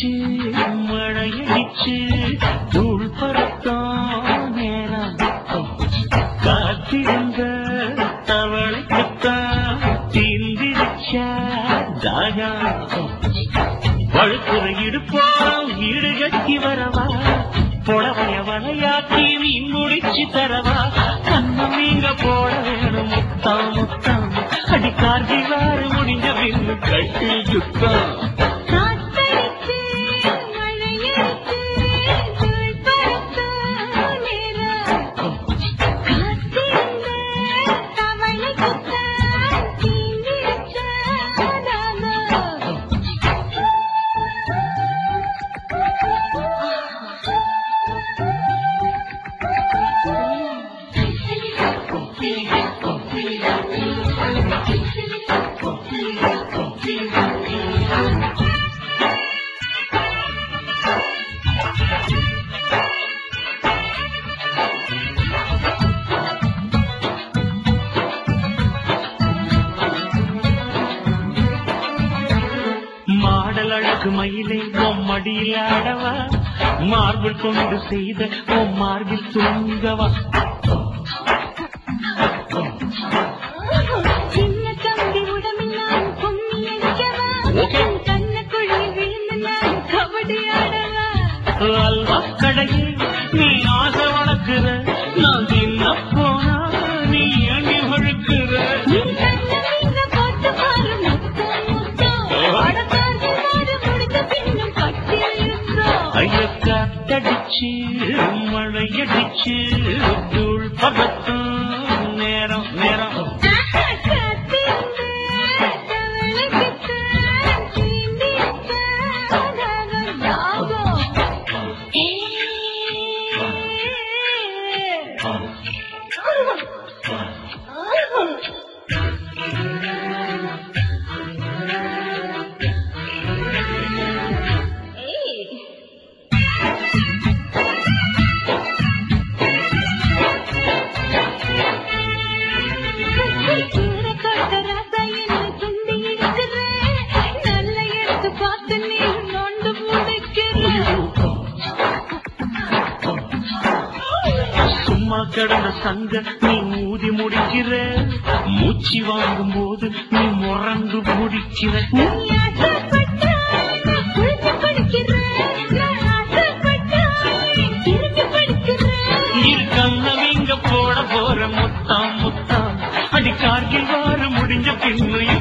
காத்தடிச்சு மழையடிச்சு தூள் பறத்தான் நேரம் காத்திருந்த தவளைக்குத்தான் தீந்திருச்சா தாகம் வழுக்குற இடுப்போம் ஈடு கட்டி வரவா புடவைய வலையாக்கி மீன் முடிச்சு தரவா கண்ணம் நீங்க போட வேணும் முத்தாம் முத்தாம் அடிக்கார்கி வாறு முடிஞ்ச பின்னு கட்டி சுத்தம் மாடல் அழகு மயிலை மடியில் ஆடவா மார்பிள் கொண்டு செய்த மார்பில் தூங்கவா சின்ன தம்பி உடம்பெல்லாம் பொங்கி அடிக்கவா கண்ணக்குழி விழுந்து நான் கபடி ஆடவா அல்வா கடையில் நீ ஆசை வளர்க்கிற நான் தின்ன போனா நீ ஏண்டி வழுக்கிற காத்தடிச்சு மழையடிச்சு தூள் பறத்தான் நேரம் நேரம் கடந்த சங்க நீ ஊதி முடிக்கிற மூச்சு வாங்கும் போது நீ முரண்டு முடிக்கிற கண்ணவிங்க போட போற முத்தாம் முத்தாம் அடி கார்கில் வார முடிஞ்ச பின்னு